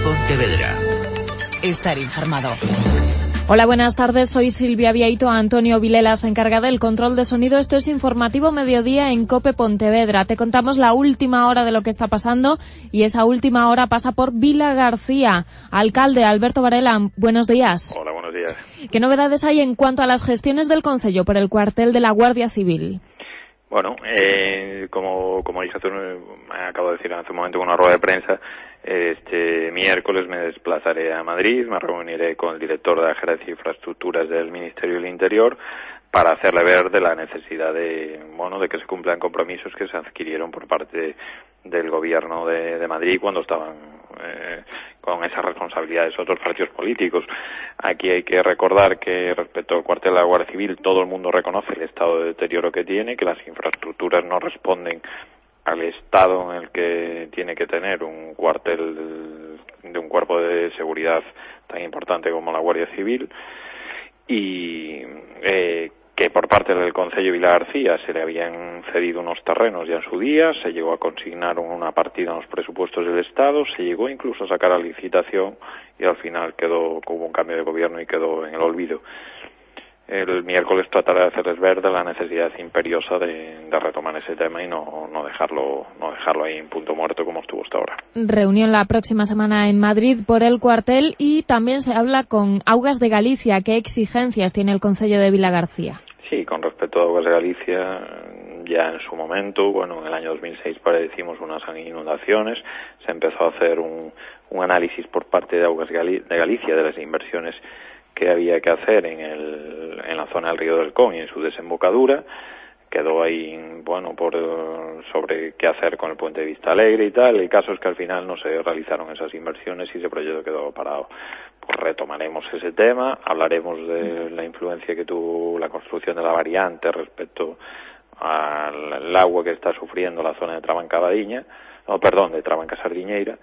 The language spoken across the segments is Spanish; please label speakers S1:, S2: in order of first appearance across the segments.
S1: Pontevedra.
S2: Estar informado. Hola, buenas tardes. Soy Silvia Viaito. Antonio Vilela se encarga del control de sonido. Esto es Informativo Mediodía en COPE Pontevedra. Te contamos la última hora de lo que está pasando y esa última hora pasa por Vilagarcía. Alcalde Alberto Varela, buenos días.
S3: Hola, buenos días.
S2: ¿Qué novedades hay en cuanto a las gestiones del Concello por el cuartel de la Guardia Civil?
S3: Bueno, como dije, acabo de decir hace un momento en una rueda de prensa, este miércoles me desplazaré a Madrid, me reuniré con el director de la Gerencia de Infraestructuras del Ministerio del Interior para hacerle ver de la necesidad de que se cumplan compromisos que se adquirieron por parte del gobierno de Madrid cuando estaban con esas responsabilidades otros partidos políticos. Aquí hay que recordar que respecto al cuartel de la Guardia Civil todo el mundo reconoce el estado de deterioro que tiene, que las infraestructuras no responden al estado en el que tiene que tener un cuartel de un cuerpo de seguridad tan importante como la Guardia Civil, y que por parte del Concello de Vilagarcía se le habían cedido unos terrenos ya en su día, se llegó a consignar una partida en los presupuestos del Estado, se llegó incluso a sacar a licitación y al final hubo un cambio de gobierno y quedó en el olvido. El miércoles trataré de hacerles ver de la necesidad imperiosa de retomar ese tema y no dejarlo ahí en punto muerto como estuvo hasta ahora.
S2: Reunión la próxima semana en Madrid por el cuartel y también se habla con Augas de Galicia. ¿Qué exigencias tiene el Concello de Vilagarcía?
S3: Sí, con respecto a Augas de Galicia, ya en su momento, en el año 2006 padecimos unas inundaciones, se empezó a hacer un análisis por parte de Augas de Galicia de las inversiones que había que hacer en la zona del río del Con y en su desembocadura. Quedó ahí, sobre qué hacer con el puente de Vista Alegre y tal. El caso es que al final no se realizaron esas inversiones y ese proyecto quedó parado. Pues retomaremos ese tema, hablaremos de la influencia que tuvo la construcción de la variante respecto al agua que está sufriendo la zona de de Trabanca-Sardiñeira.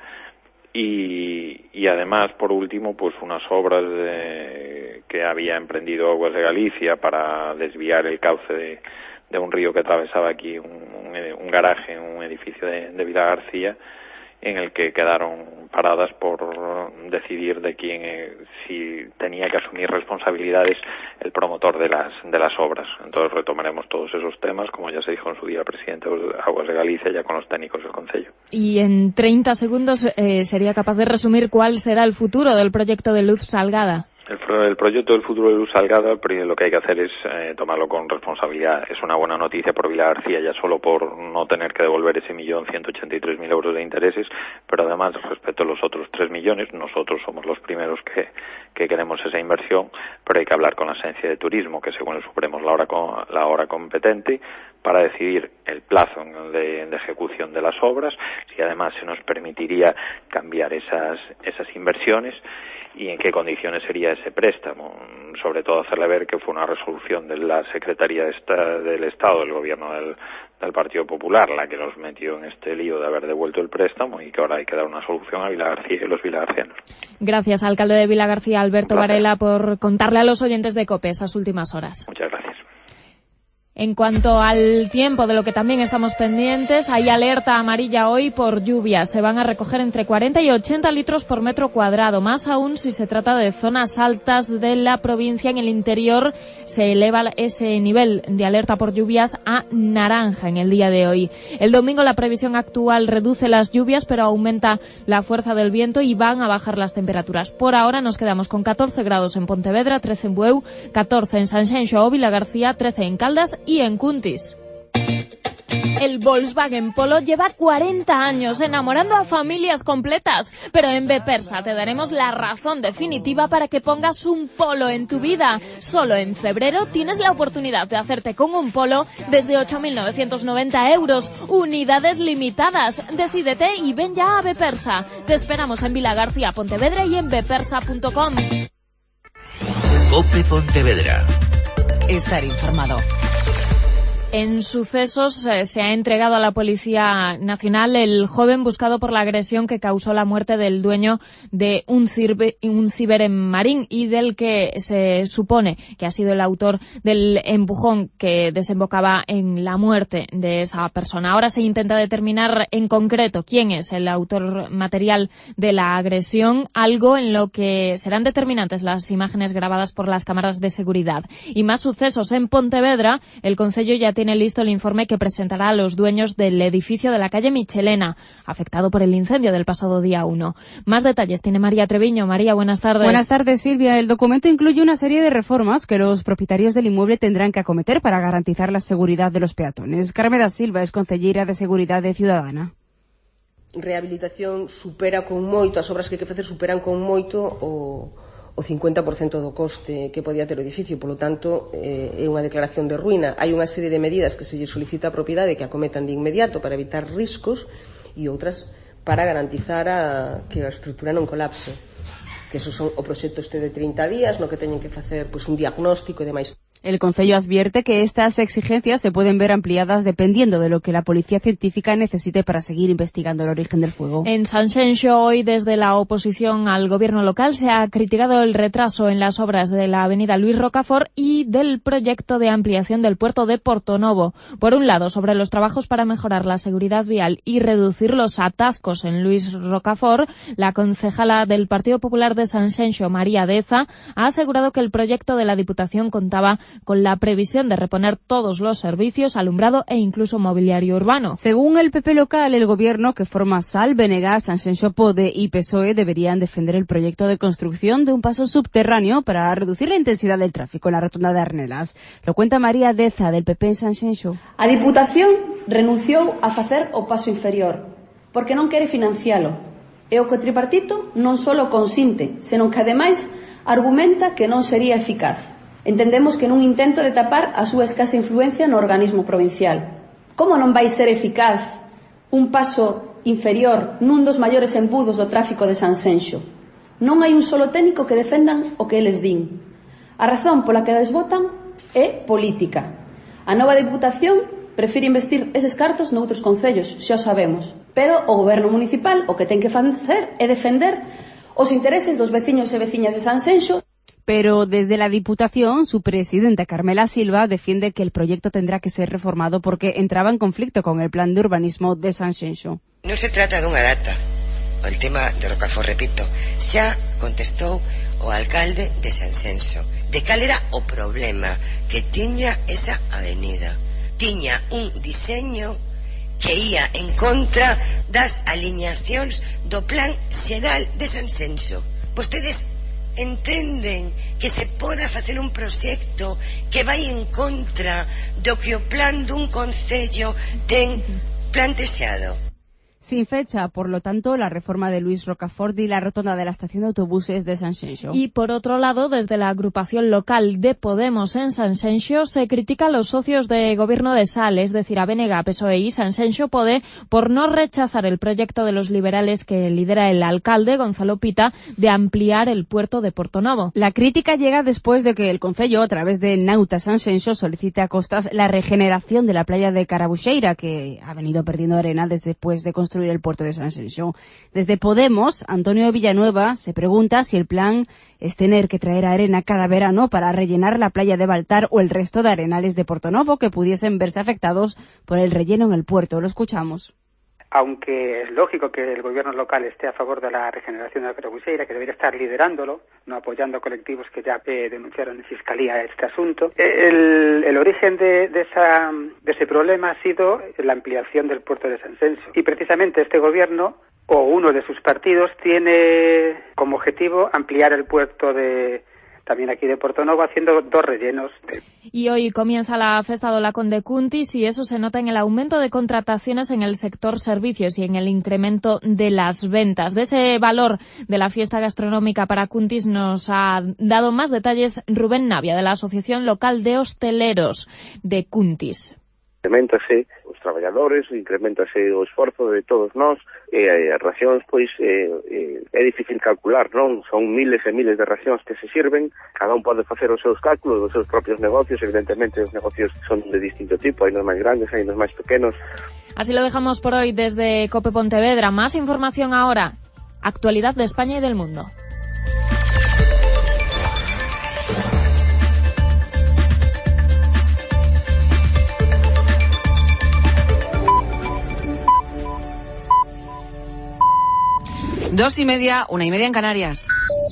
S3: Y además, por último, unas obras que había emprendido Aguas de Galicia para desviar el cauce de un río que atravesaba aquí un garaje en un edificio de Vilagarcía, en el que quedaron paradas por decidir de si tenía que asumir responsabilidades el promotor de las obras. Entonces retomaremos todos esos temas, como ya se dijo en su día el presidente de Aguas de Galicia, ya con los técnicos del Concello.
S2: Y en 30 segundos sería capaz de resumir cuál será el futuro del proyecto de Luz Salgada.
S3: El proyecto del futuro de Luz Salgada, lo que hay que hacer es tomarlo con responsabilidad. Es una buena noticia por Vilagarcía, ya solo por no tener que devolver ese 1.183.000 euros de intereses, pero además, respecto a los otros 3 millones, nosotros somos los primeros que queremos esa inversión, pero hay que hablar con la Agencia de Turismo, que según el Supremo es la hora competente, para decidir el plazo de ejecución de las obras, si además se nos permitiría cambiar esas inversiones y en qué condiciones sería ese préstamo. Sobre todo hacerle ver que fue una resolución de la Secretaría del Estado, del Gobierno del Partido Popular, la que nos metió en este lío de haber devuelto el préstamo y que ahora hay que dar una solución a Vilagarcía y los vilagarcianos.
S2: Gracias, alcalde de Vilagarcía, Alberto Varela, por contarle a los oyentes de COPE esas últimas horas.
S3: Muchas gracias.
S2: En cuanto al tiempo, de lo que también estamos pendientes, hay alerta amarilla hoy por lluvias. Se van a recoger entre 40 y 80 litros por metro cuadrado. Más aún si se trata de zonas altas de la provincia. En el interior se eleva ese nivel de alerta por lluvias a naranja en el día de hoy. El domingo la previsión actual reduce las lluvias, pero aumenta la fuerza del viento y van a bajar las temperaturas. Por ahora nos quedamos con 14 grados en Pontevedra, 13 en Bueu, 14 en Sanxenxo o Vilagarcía, 13 en Caldas y en Cuntis. El Volkswagen Polo lleva 40 años enamorando a familias completas, pero en Bepersa te daremos la razón definitiva para que pongas un Polo en tu vida. Solo en febrero tienes la oportunidad de hacerte con un Polo desde 8.990 euros. Unidades limitadas. Decídete y ven ya a Bepersa. Te esperamos en Vilagarcía, Pontevedra y en bepersa.com.
S1: COPE Pontevedra.
S2: Estar informado. En sucesos se ha entregado a la Policía Nacional el joven buscado por la agresión que causó la muerte del dueño de un ciber en Marín y del que se supone que ha sido el autor del empujón que desembocaba en la muerte de esa persona. Ahora se intenta determinar en concreto quién es el autor material de la agresión, algo en lo que serán determinantes las imágenes grabadas por las cámaras de seguridad. Y más sucesos en Pontevedra. El concello ya tiene listo el informe que presentará a los dueños del edificio de la calle Michelena, afectado por el incendio del pasado día 1. Más detalles tiene María Treviño. María, buenas tardes.
S1: Buenas tardes, Silvia. El documento incluye una serie de reformas que los propietarios del inmueble tendrán que acometer para garantizar la seguridad de los peatones. Carmen da Silva es concellera de Seguridade Ciudadana.
S4: Rehabilitación supera con moito, as obras que hai que facer superan con moito o 50% do coste que podía ter o edificio, polo tanto é unha declaración de ruína. Hai unha serie de medidas que se lle solicita á propiedade que acometan de inmediato para evitar riscos e outras para garantizar que a estrutura non colapse. Que esos son o proxecto este de 30 días no que teñen que facer un diagnóstico e demais.
S1: El concello advierte que estas exigencias se pueden ver ampliadas dependiendo de lo que la policía científica necesite para seguir investigando el origen del fuego.
S2: En Sanxenxo, hoy desde la oposición al gobierno local se ha criticado el retraso en las obras de la avenida Luis Rocafort y del proyecto de ampliación del puerto de Portonovo. Por un lado, sobre los trabajos para mejorar la seguridad vial y reducir los atascos en Luis Rocafort, la concejala del Partido Popular de Sanxenxo, María Deza, ha asegurado que el proyecto de la Diputación contaba con la previsión de reponer todos los servicios, alumbrado e incluso mobiliario urbano.
S1: Según el PP local, el gobierno que forma SAL, BNG, Sanxenxo Pode y PSOE deberían defender el proyecto de construcción de un paso subterráneo para reducir la intensidad del tráfico en la rotonda de Arnelas. Lo cuenta María Deza, del PP en Sanxenxo.
S5: A Diputación renunciou a facer o paso inferior porque non quere financialo. E o que o tripartito non só consinte, senón que ademais argumenta que non sería eficaz. Entendemos que nun intento de tapar a súa escasa influencia no organismo provincial. Como non vai ser eficaz un paso inferior nun dos maiores embudos do tráfico de Sanxenxo? Non hai un solo técnico que defendan o que eles din. A razón pola que desbotan é política. A nova Diputación prefire investir eses cartos noutros concellos, xa o sabemos. Pero o goberno municipal o que ten que facer é defender os intereses dos veciños e veciñas de Sanxenxo.
S1: Pero desde la Diputación, su presidenta Carmela Silva defiende que el proyecto tendrá que ser reformado porque entraba en conflicto con el plan de urbanismo de Sanxenxo.
S6: Non se trata dunha data. O tema de Rocafort, repito, xa contestou o alcalde de Sanxenxo de cal era o problema que tiña esa avenida. Tiña un diseño que ia en contra das alineacións do plan xeral de Sanxenxo. Vostedes entenden que se poda facer un proxecto que vai en contra do que o plan dun concello ten plantexado.
S1: Sin fecha, por lo tanto, la reforma de Luis Rocafort y la rotonda de la estación de autobuses de Sanxenxo.
S2: Y por otro lado, desde la agrupación local de Podemos en Sanxenxo, se critica a los socios de gobierno de SAL, es decir, a BNG, PSOE y Sanxenxo Pode, por no rechazar el proyecto de los liberales que lidera el alcalde, Gonzalo Pita, de ampliar el puerto de Portonovo.
S1: La crítica llega después de que el concello, a través de Nauta Sanxenxo, solicite a Costas la regeneración de la playa de Carabuxeira, que ha venido perdiendo arena después de construir el puerto de Sanxenxo. Desde Podemos, Antonio Villanueva se pregunta si el plan es tener que traer arena cada verano para rellenar la playa de Baltar o el resto de arenales de Portonovo que pudiesen verse afectados por el relleno en el puerto. Lo escuchamos.
S7: Aunque es lógico que el gobierno local esté a favor de la regeneración de la Carabuxeira, que debería estar liderándolo, no apoyando a colectivos que ya denunciaron en Fiscalía este asunto, el origen de ese problema ha sido la ampliación del puerto de Sanxenxo. Y precisamente este gobierno, o uno de sus partidos, tiene como objetivo ampliar el puerto también aquí de Portonovo, haciendo dos rellenos.
S2: Y hoy comienza la Festa do Lacón de Cuntis y eso se nota en el aumento de contrataciones en el sector servicios y en el incremento de las ventas. De ese valor de la fiesta gastronómica para Cuntis nos ha dado más detalles Rubén Navia, de la Asociación Local de Hosteleros de Cuntis.
S8: Elementos, traballadores, incrementase o esforzo de todos nós, as racións, pois, é difícil calcular, non? Son miles e miles de racións que se sirven, cada un pode facer os seus cálculos, os seus propios negocios, evidentemente os negocios son de distinto tipo, hai nos máis grandes, hai nos máis pequenos.
S2: Así lo dejamos por hoy desde COPE Pontevedra. Más información ahora. Actualidad de España y del mundo.
S9: Dos y media, 1:30 en Canarias.